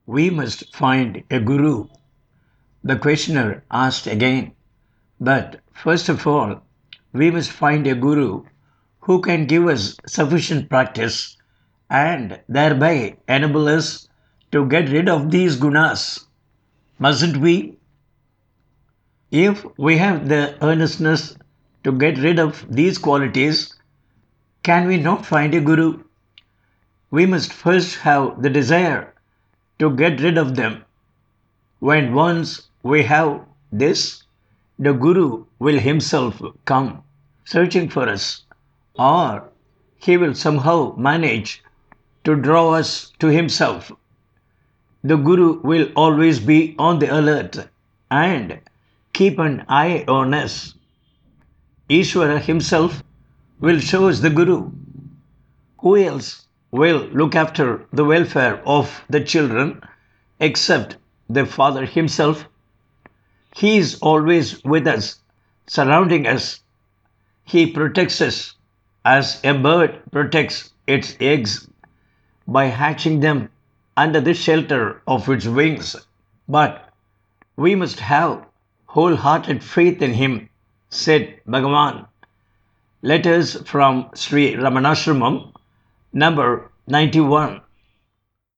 We must find a guru, the questioner asked again. But first of all, we must find a guru who can give us sufficient practice and thereby enable us to get rid of these gunas. Mustn't we? If we have the earnestness to get rid of these qualities, can we not find a guru? We must first have the desire to get rid of them. When once we have this, the Guru will himself come searching for us, or he will somehow manage to draw us to himself. The Guru will always be on the alert and keep an eye on us. Ishvara himself will show us the Guru. Who else will look after the welfare of the children except the Father himself? He is always with us, surrounding us. He protects us as a bird protects its eggs by hatching them under the shelter of its wings. But we must have wholehearted faith in him, said Bhagavan. Letters from Sri Ramanashramam, number 91.